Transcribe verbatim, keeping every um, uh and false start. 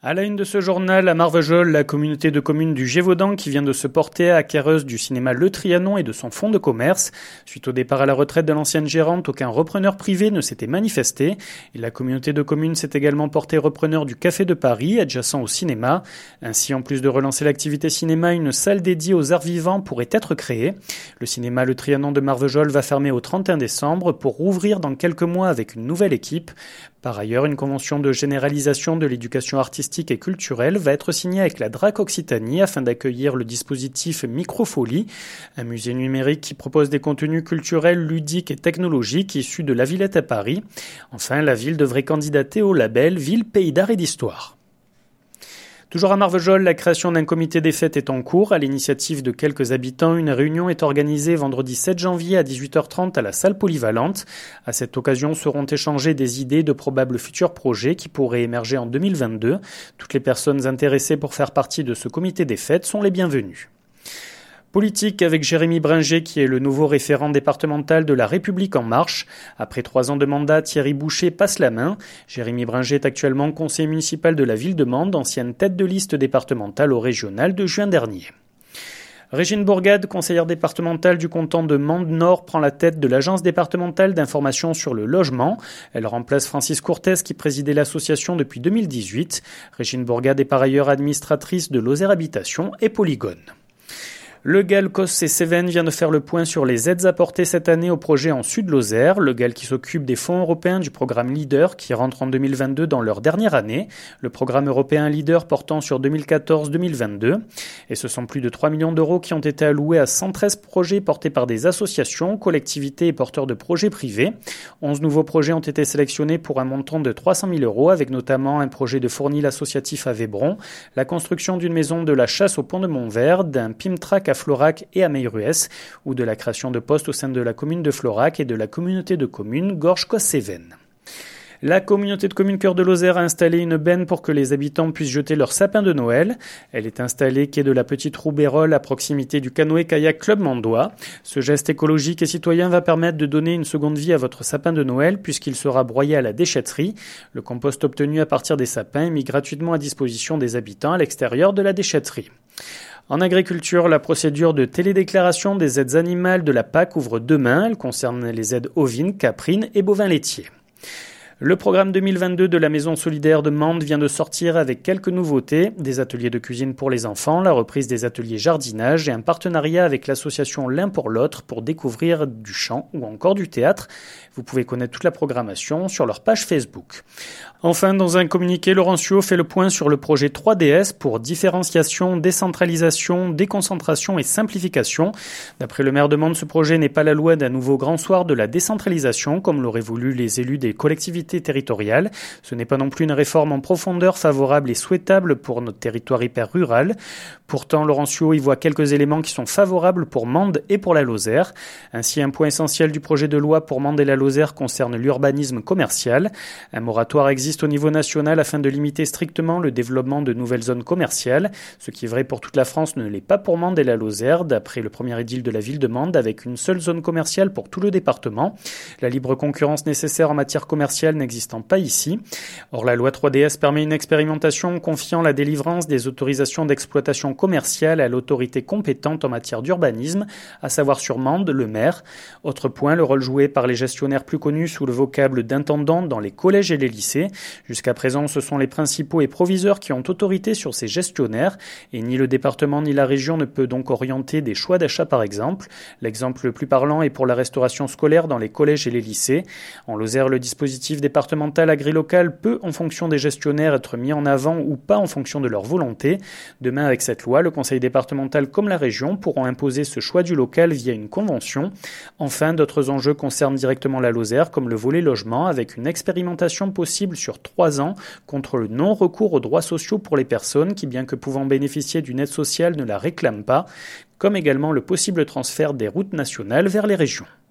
À la une de ce journal, à Marvejols, la communauté de communes du Gévaudan qui vient de se porter acquéreuse du cinéma Le Trianon et de son fonds de commerce. Suite au départ à la retraite de l'ancienne gérante, aucun repreneur privé ne s'était manifesté. Et la communauté de communes s'est également portée repreneur du Café de Paris, adjacent au cinéma. Ainsi, en plus de relancer l'activité cinéma, une salle dédiée aux arts vivants pourrait être créée. Le cinéma Le Trianon de Marvejols va fermer au trente et un décembre pour rouvrir dans quelques mois avec une nouvelle équipe. Par ailleurs, une convention de généralisation de l'éducation artistique et culturelle va être signée avec la D R A C Occitanie afin d'accueillir le dispositif Microfolie, un musée numérique qui propose des contenus culturels, ludiques et technologiques issus de la Villette à Paris. Enfin, la ville devrait candidater au label Ville Pays d'Art et d'Histoire. Toujours à Marvejols, la création d'un comité des fêtes est en cours. À l'initiative de quelques habitants, une réunion est organisée vendredi sept janvier à dix-huit heures trente à la salle polyvalente. À cette occasion seront échangées des idées de probables futurs projets qui pourraient émerger en deux mille vingt-deux. Toutes les personnes intéressées pour faire partie de ce comité des fêtes sont les bienvenues. Politique avec Jérémy Bringer qui est le nouveau référent départemental de La République En Marche. Après trois ans de mandat, Thierry Boucher passe la main. Jérémy Bringer est actuellement conseiller municipal de la ville de Mende, ancienne tête de liste départementale au régional de juin dernier. Régine Bourgade, conseillère départementale du canton de Mende-Nord, prend la tête de l'agence départementale d'information sur le logement. Elle remplace Francis Courtès qui présidait l'association depuis deux mille dix-huit. Régine Bourgade est par ailleurs administratrice de Lozère Habitation et Polygone. Le G A L, Causse et Cévennes vient de faire le point sur les aides apportées cette année au projet en Sud-Lozère. Le G A L qui s'occupe des fonds européens du programme Leader qui rentre en deux mille vingt-deux dans leur dernière année. Le programme européen Leader portant sur deux mille quatorze deux mille vingt-deux. Et ce sont plus de trois millions d'euros qui ont été alloués à cent treize projets portés par des associations, collectivités et porteurs de projets privés. onze nouveaux projets ont été sélectionnés pour un montant de trois cent mille euros avec notamment un projet de fournil associatif à Vébron, la construction d'une maison de la chasse au pont de Montvert, d'un Pimtrac à Florac et à Meilleruès, ou de la création de postes au sein de la commune de Florac et de la communauté de communes Gorges-Causse-Cévennes. La communauté de communes Cœur de Lozère a installé une benne pour que les habitants puissent jeter leur sapin de Noël. Elle est installée quai de la Petite Roubérole à proximité du canoë-kayak Club Mandois. Ce geste écologique et citoyen va permettre de donner une seconde vie à votre sapin de Noël puisqu'il sera broyé à la déchetterie. Le compost obtenu à partir des sapins est mis gratuitement à disposition des habitants à l'extérieur de la déchetterie. En agriculture, la procédure de télédéclaration des aides animales de la P A C ouvre demain. Elle concerne les aides ovines, caprines et bovins laitiers. Le programme deux mille vingt-deux de la Maison solidaire de Mende vient de sortir avec quelques nouveautés, des ateliers de cuisine pour les enfants, la reprise des ateliers jardinage et un partenariat avec l'association L'un pour l'autre pour découvrir du chant ou encore du théâtre. Vous pouvez connaître toute la programmation sur leur page Facebook. Enfin, dans un communiqué, Laurencio fait le point sur le projet trois D S pour différenciation, décentralisation, déconcentration et simplification. D'après le maire de Mende, ce projet n'est pas la loi d'un nouveau grand soir de la décentralisation, comme l'auraient voulu les élus des collectivités territoriales. Ce n'est pas non plus une réforme en profondeur favorable et souhaitable pour notre territoire hyper rural. Pourtant, Laurencio y voit quelques éléments qui sont favorables pour Mende et pour la Lozère. Ainsi, un point essentiel du projet de loi pour Mende et la Lozère concerne l'urbanisme commercial. Un moratoire existe au niveau national afin de limiter strictement le développement de nouvelles zones commerciales. Ce qui est vrai pour toute la France ne l'est pas pour Mende et la Lozère, d'après le premier édile de la ville de Mende, avec une seule zone commerciale pour tout le département. La libre concurrence nécessaire en matière commerciale n'existant pas ici. Or, la loi trois D S permet une expérimentation confiant la délivrance des autorisations d'exploitation commerciale à l'autorité compétente en matière d'urbanisme, à savoir sur Mende, le maire. Autre point, le rôle joué par les gestionnaires plus connus sous le vocable d'intendant dans les collèges et les lycées. Jusqu'à présent, ce sont les principaux et proviseurs qui ont autorité sur ces gestionnaires, et ni le département ni la région ne peut donc orienter des choix d'achat par exemple. L'exemple le plus parlant est pour la restauration scolaire dans les collèges et les lycées. En Lozère, le dispositif départemental agri-local peut, en fonction des gestionnaires, être mis en avant ou pas en fonction de leur volonté. Demain, avec cette loi, le conseil départemental comme la région pourront imposer ce choix du local via une convention. Enfin, d'autres enjeux concernent directement la Lozère, comme le volet logement, avec une expérimentation possible sur trois ans contre le non-recours aux droits sociaux pour les personnes qui, bien que pouvant bénéficier d'une aide sociale, ne la réclament pas, comme également le possible transfert des routes nationales vers les régions.